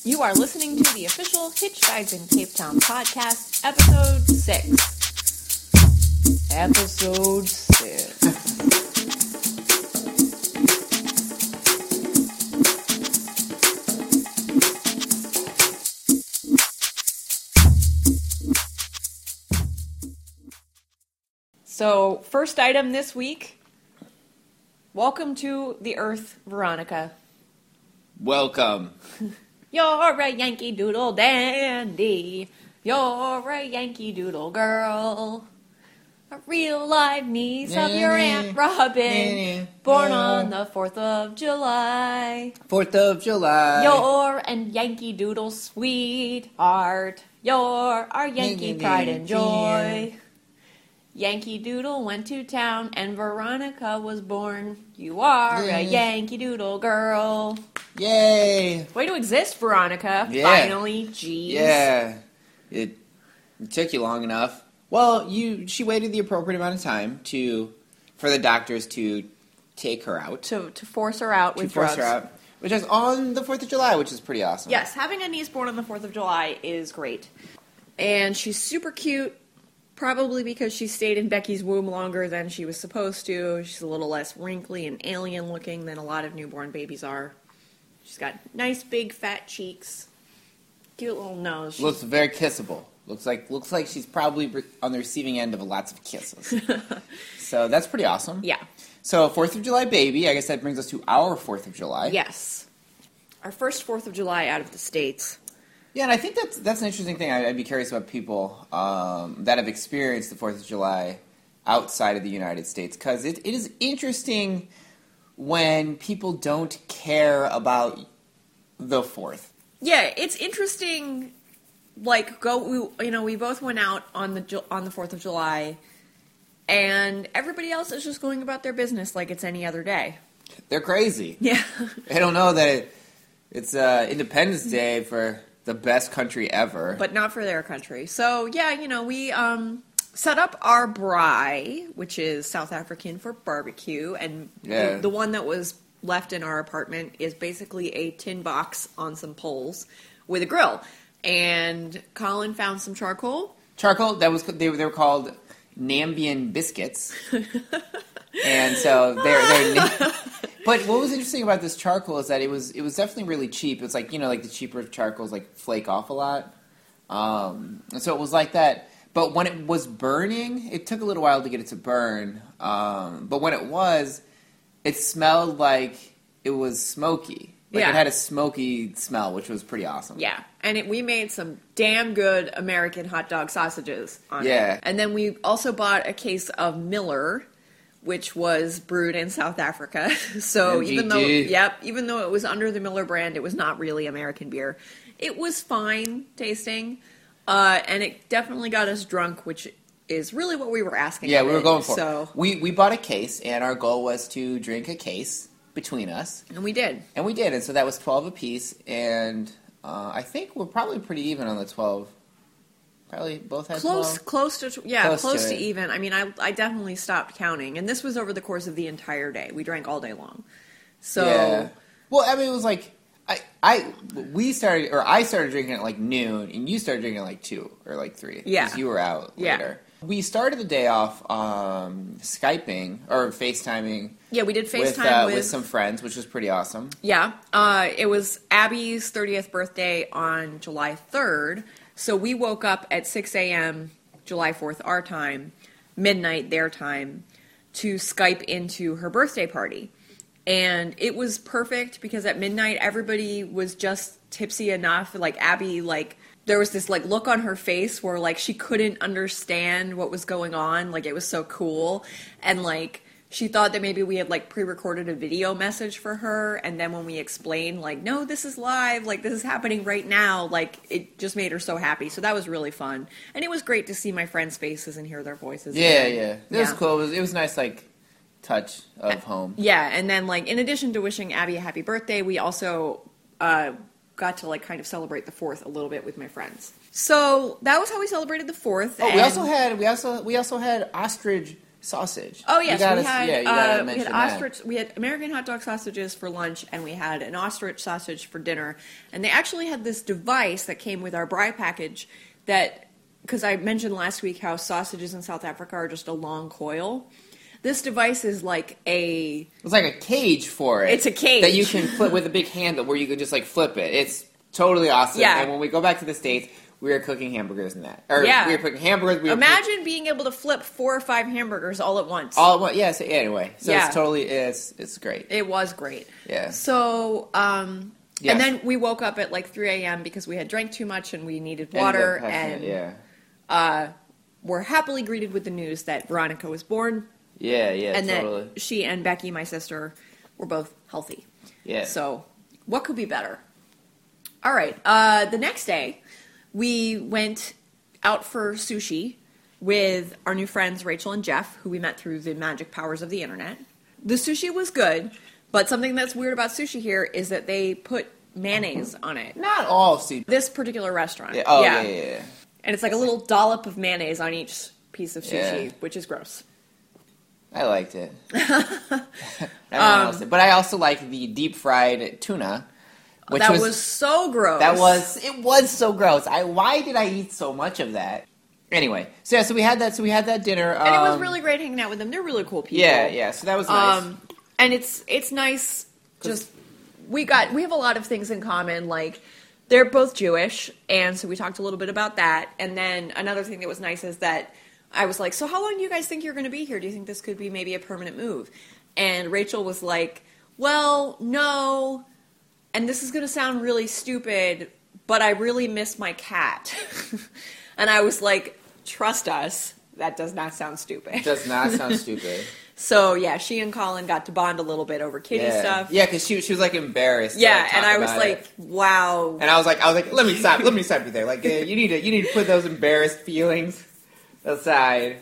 You are listening to the official Hitchhiks in Cape Town podcast, episode 6. Episode 6. So, first item this week. Welcome to the Earth, Veronica. Welcome. You're a Yankee Doodle dandy. You're a Yankee Doodle girl. A real live niece of your Aunt Robin. Born on the 4th of July. 4th of July. You're a Yankee Doodle sweetheart. You're our Yankee pride and joy. Yankee Doodle went to town and Veronica was born. You are a Yankee Doodle girl. Yay! Way to exist, Veronica. Yeah. Finally, jeez. Yeah. It took you long enough. Well, she waited the appropriate amount of time for the doctors to take her out. To force her out with drugs. To force her out. Which is on the 4th of July, which is pretty awesome. Yes, having a niece born on the 4th of July is great. And she's super cute. Probably because she stayed in Becky's womb longer than she was supposed to. She's a little less wrinkly and alien-looking than a lot of newborn babies are. She's got nice, big, fat cheeks. Cute little nose. Looks very kissable. Looks like she's probably on the receiving end of lots of kisses. So that's pretty awesome. Yeah. So 4th of July baby. I guess that brings us to our 4th of July. Yes. Our first 4th of July out of the States. Yeah, and I think that's an interesting thing. I'd be curious about people that have experienced the 4th of July outside of the United States, because it is interesting when people don't care about the 4th. Yeah, it's interesting. Like, we both went out on the 4th of July, and everybody else is just going about their business like it's any other day. They're crazy. Yeah. They don't know that it's Independence Day for the best country ever. But not for their country. So, yeah, we set up our braai, which is South African for barbecue, and the one that was left in our apartment is basically a tin box on some poles with a grill. And Colin found some charcoal. Charcoal, they were called Nambian biscuits. And so they're But what was interesting about this charcoal is that it was definitely really cheap. It's like, like the cheaper charcoals like flake off a lot. And so it was like that. But when it was burning, it took a little while to get it to burn. But when it smelled like it was smoky. Like it had a smoky smell, which was pretty awesome. Yeah, and we made some damn good American hot dog sausages on it. And then we also bought a case of Miller, which was brewed in South Africa. So MGD. even though it was under the Miller brand, it was not really American beer. It was fine tasting, and it definitely got us drunk, which is really what we were asking. Yeah, we were going for. So we bought a case, and our goal was to drink a case between us. And we did. And so that was 12 apiece, and I think we're probably pretty even on the 12. Probably both had 12. Close to even. I mean, I definitely stopped counting, and this was over the course of the entire day. We drank all day long. So, yeah. Well, I mean, it was like I started drinking at like noon, and you started drinking at like 2 or like 3. Yeah, because you were out later. We started the day off Skyping or FaceTiming. Yeah, we did FaceTime with some friends, which was pretty awesome. Yeah, it was Abby's 30th birthday on July 3rd. So we woke up at 6 a.m., July 4th our time, midnight their time, to Skype into her birthday party. And it was perfect because at midnight everybody was just tipsy enough. Like Abby, there was this look on her face where she couldn't understand what was going on. Like it was so cool. And she thought that maybe we had pre-recorded a video message for her, and then when we explained no, this is live, this is happening right now, it just made her so happy. So that was really fun, and it was great to see my friends' faces and hear their voices. Yeah, it was cool. It was nice touch of home. Yeah, and then in addition to wishing Abby a happy birthday, we also got to kind of celebrate the 4th a little bit with my friends. So that was how we celebrated the 4th. Oh, we also had ostrich sausage. Oh yes, you gotta, we had yeah, you gotta we mention had that. ostrich. We had American hot dog sausages for lunch, and we had an ostrich sausage for dinner. And they actually had this device that came with our Bry package that, because I mentioned last week how sausages in South Africa are just a long coil. This device is like a... It's like a cage for it. It's a cage. That you can flip with a big handle where you can just like flip it. It's totally awesome. Yeah. And when we go back to the States, we are cooking hamburgers in that. Yeah. We are cooking hamburgers. Imagine being able to flip 4 or 5 hamburgers all at once. All at once. Yeah, so anyway. So Yeah. it's totally, it's great. It was great. Yeah. So, Yes. and then we woke up at like 3 a.m. because we had drank too much and we needed water. We're happily greeted with the news that Veronica was born. Yeah, And totally. that she and Becky, my sister, were both healthy. Yeah. So, what could be better? All right. The next day, we went out for sushi with our new friends Rachel and Jeff, who we met through the magic powers of the internet. The sushi was good, but something that's weird about sushi here is that they put mayonnaise on it. Not all sushi. This particular restaurant. Yeah. Oh, yeah. And it's like a little dollop of mayonnaise on each piece of sushi, Yeah. which is gross. I liked it. But I also like the deep fried tuna, which That was so gross. it was so gross. Why did I eat so much of that? Anyway, so we had that dinner, And it was really great hanging out with them. They're really cool people. yeah. So that was nice. And it's nice. Just we have a lot of things in common. Like they're both Jewish, and so we talked a little bit about that. And then another thing that was nice is that I was like, "So how long do you guys think you're going to be here? Do you think this could be maybe a permanent move?" And Rachel was like, "Well, no." And this is going to sound really stupid, but I really miss my cat. And I was like, trust us, that does not sound stupid. It does not sound stupid. So, yeah, she and Colin got to bond a little bit over kitty stuff. Yeah, because she was like embarrassed. Yeah, to, like, and talk I was about like, it. wow. And I was like, let me stop you there. Like, you need to put those embarrassed feelings aside.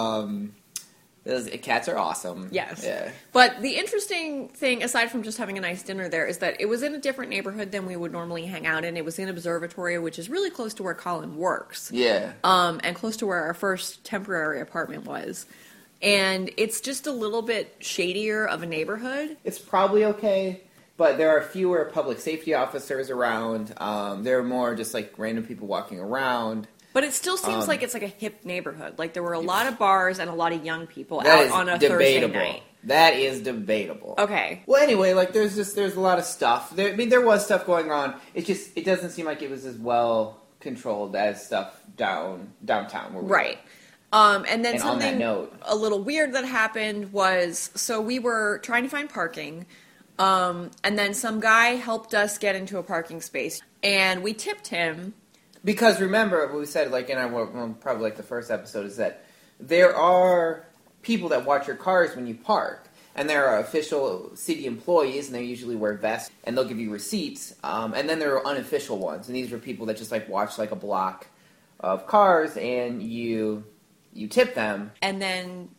Those cats are awesome. Yes. Yeah. But the interesting thing, aside from just having a nice dinner there, is that it was in a different neighborhood than we would normally hang out in. It was in Observatory, which is really close to where Colin works. Yeah. And close to where our first temporary apartment was. And it's just a little bit shadier of a neighborhood. It's probably okay, but there are fewer public safety officers around. There are more just like random people walking around. But it still seems like it's like a hip neighborhood. Like there were a lot of bars and a lot of young people That out is on a debatable. Thursday night. That is debatable. Okay. Well, anyway, like there's a lot of stuff. There was stuff going on. It doesn't seem like it was as well controlled as stuff downtown. Where we Right. And then And on that something note- a little weird that happened was, so we were trying to find parking, and then some guy helped us get into a parking space, and we tipped him. Because remember, what we said, like in our probably like the first episode, is that there are people that watch your cars when you park, and there are official city employees, and they usually wear vests, and they'll give you receipts. And then there are unofficial ones, and these are people that just like watch like a block of cars, and you tip them. And then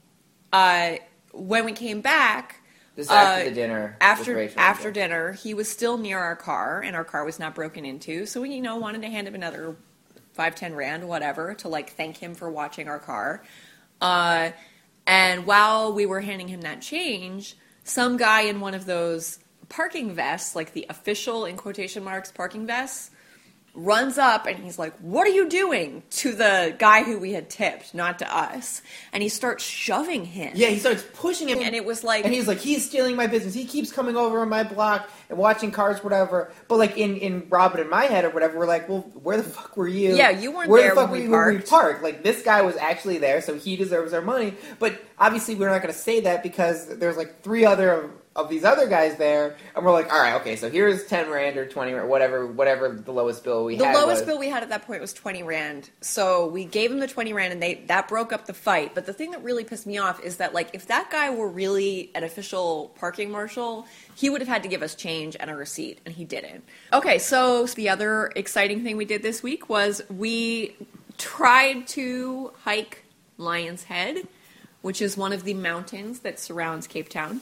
when we came back, This is after the dinner. with Rachel. after dinner, he was still near our car, and our car was not broken into. So we, wanted to hand him another 5-10 rand, whatever, to like thank him for watching our car. And while we were handing him that change, some guy in one of those parking vests, like the official in quotation marks parking vests, runs up and he's like, "What are you doing?" to the guy who we had tipped, not to us. And he starts shoving him. Yeah, he starts pushing him. And it was like... And he's like, he's stealing my business. He keeps coming over on my block and watching cars, whatever. But like in Robin and my head or whatever, we're like, well, where the fuck were you? Yeah, you weren't where there the fuck when we were you when we parked. parked? Like this guy was actually there, so he deserves our money. But obviously, we're not going to say that because there's like 3 other of these other guys there, and we're like, all right, okay, so here's 10 rand or 20 rand, whatever the lowest bill we had. The lowest was. bill we had at that point was 20 rand. So we gave him the 20 rand, and that broke up the fight. But the thing that really pissed me off is that, like, if that guy were really an official parking marshal, he would have had to give us change and a receipt, and he didn't. Okay, so the other exciting thing we did this week was we tried to hike Lion's Head, which is one of the mountains that surrounds Cape Town.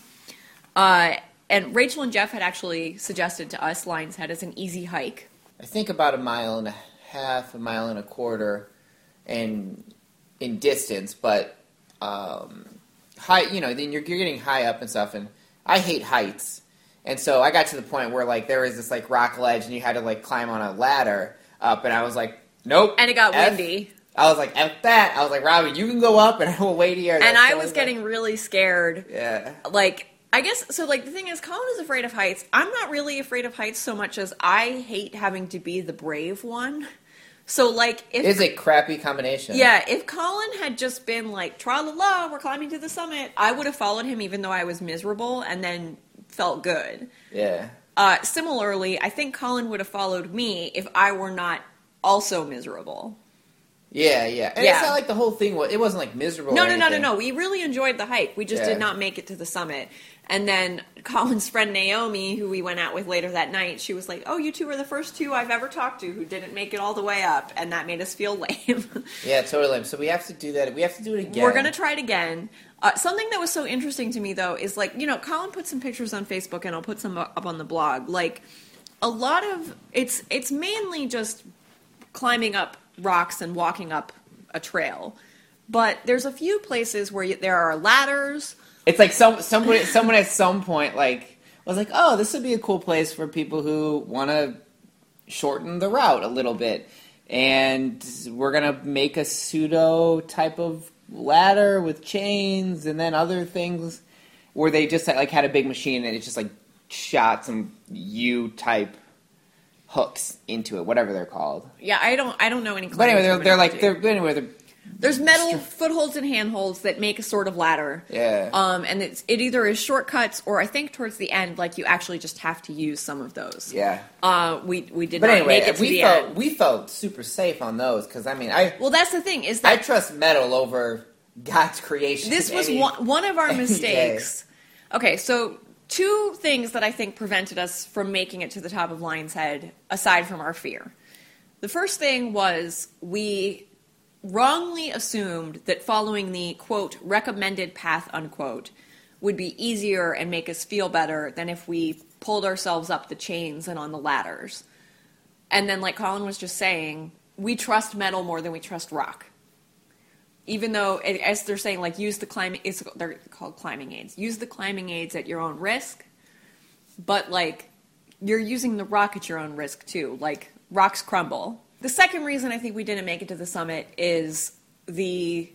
And Rachel and Jeff had actually suggested to us Lion's Head as an easy hike. I think about 1.5 miles, 1.25 miles, and in distance, but high, then you're getting high up and stuff, and I hate heights. And so I got to the point where, like, there was this, like, rock ledge, and you had to, like, climb on a ladder up, and I was like, nope. And it got windy. I was like, F that. I was like, Robbie, you can go up, and I will wait here. And I was getting really scared. Yeah. Like, I guess, so, like, the thing is, Colin is afraid of heights. I'm not really afraid of heights so much as I hate having to be the brave one. So, like, if... It's a crappy combination. Yeah, if Colin had just been like, tra-la-la, we're climbing to the summit, I would have followed him even though I was miserable and then felt good. Yeah. Similarly, I think Colin would have followed me if I were not also miserable. Yeah. And it's not like the whole thing was, it wasn't like miserable. No. We really enjoyed the hike. We just did not make it to the summit. And then Colin's friend Naomi, who we went out with later that night, she was like, oh, you two are the first two I've ever talked to who didn't make it all the way up. And that made us feel lame. Yeah, totally lame. So we have to do that. We have to do it again. We're going to try it again. Something that was so interesting to me, though, is like, Colin put some pictures on Facebook, and I'll put some up on the blog. Like, a lot of, it's mainly just climbing up rocks and walking up a trail. But there's a few places where there are ladders. It's like someone at some point like was like, oh, this would be a cool place for people who want to shorten the route a little bit, and we're gonna make a pseudo type of ladder with chains and then other things where they just like had a big machine and it just like shot some U type hooks into it, whatever they're called. Yeah, I don't know any. But anyway, they're there's metal footholds and handholds that make a sort of ladder. Yeah. And it either is shortcuts or I think towards the end, like you actually just have to use some of those. Yeah. We did not make it to the end. We felt super safe on those because well, that's the thing is that I trust metal over God's creation. This was one of our mistakes. Okay, so two things that I think prevented us from making it to the top of Lion's Head, aside from our fear. The first thing was we wrongly assumed that following the, quote, recommended path, unquote, would be easier and make us feel better than if we pulled ourselves up the chains and on the ladders. And then, like Colin was just saying, we trust metal more than we trust rock. Even though, as they're saying, like, use the climbing, they're called climbing aids. Use the climbing aids at your own risk. But, like, you're using the rock at your own risk, too. Like, rocks crumble. The second reason I think we didn't make it to the summit is even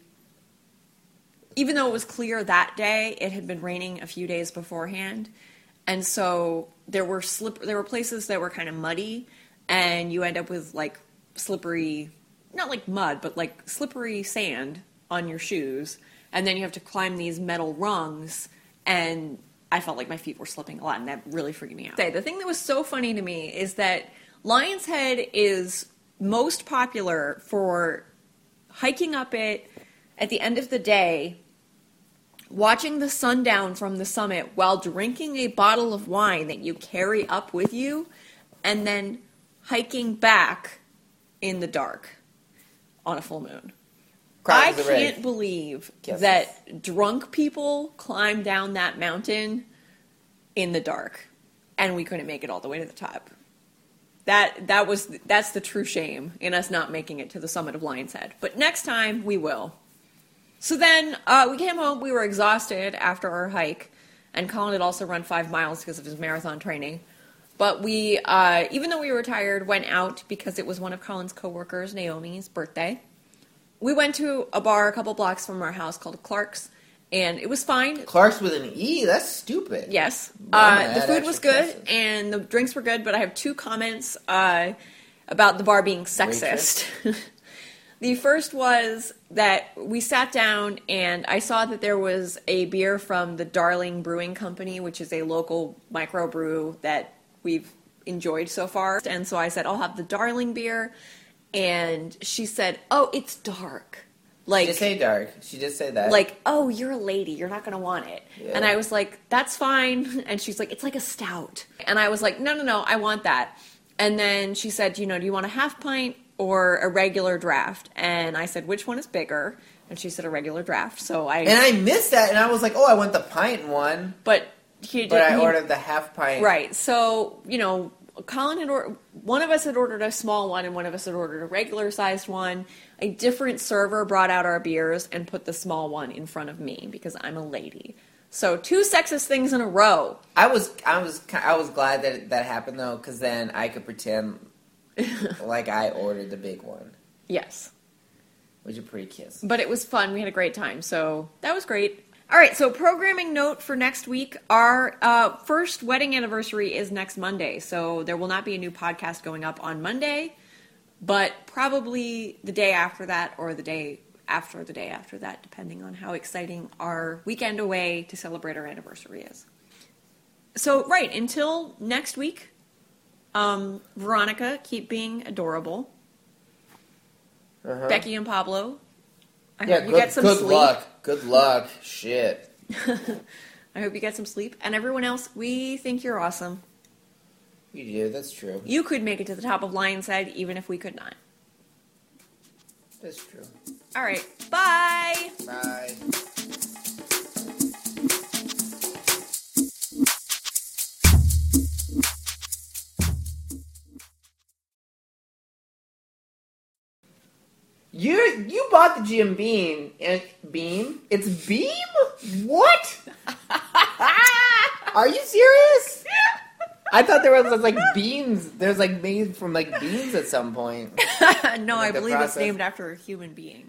though it was clear that day, it had been raining a few days beforehand. And so there were places that were kind of muddy, and you end up with, like, slippery, not like mud, but like slippery sand on your shoes. And then you have to climb these metal rungs, and I felt like my feet were slipping a lot, and that really freaked me out. The thing that was so funny to me is that Lion's Head is most popular for hiking up it at the end of the day, watching the sundown from the summit while drinking a bottle of wine that you carry up with you, and then hiking back in the dark on a full moon. I can't believe that drunk people climb down that mountain in the dark, and we couldn't make it all the way to the top. That's the true shame in us not making it to the summit of Lion's Head. But next time, we will. So then, we came home, we were exhausted after our hike, and Colin had also run 5 miles because of his marathon training. But we, even though we were tired, went out because it was one of Colin's coworkers, Naomi's, birthday. We went to a bar a couple blocks from our house called Clark's, and it was fine. Clark's with an E? That's stupid. Yes. The food was good, and the drinks were good, but I have 2 comments about the bar being sexist. The first was that we sat down, and I saw that there was a beer from the Darling Brewing Company, which is a local microbrew that we've enjoyed so far. And so I said, I'll have the Darling beer. And she said, oh, it's dark. Like, she did say dark. She did say that. Like, oh, you're a lady. You're not going to want it. Yeah. And I was like, that's fine. And she's like, it's like a stout. And I was like, no, I want that. And then she said, do you want a half pint or a regular draft? And I said, which one is bigger? And she said a regular draft. And I missed that. And I was like, oh, I want the pint one. But I ordered the half pint. Right. So, Colin one of us had ordered a small one and one of us had ordered a regular sized one. A different server brought out our beers and put the small one in front of me because I'm a lady. So 2 sexist things in a row. I was glad that that happened though, because then I could pretend like I ordered the big one. Yes. Which is pretty kiss. But it was fun. We had a great time. So that was great. All right. So programming note for next week. Our first wedding anniversary is next Monday. So there will not be a new podcast going up on Monday, but probably the day after that or the day after that, depending on how exciting our weekend away to celebrate our anniversary is. So, right. Until next week, Veronica, keep being adorable. Becky and Pablo, I hope you get some sleep. Good luck. Shit. I hope you get some sleep. And everyone else, we think you're awesome. You do, that's true. You could make it to the top of Lionshead even if we could not. That's true. All right. Bye. Bye. You bought the Jim Beam and Beam? It's Beam? What? Are you serious? I thought there was like beans. There's like made from like beans at some point. No, I believe it's named after a human being.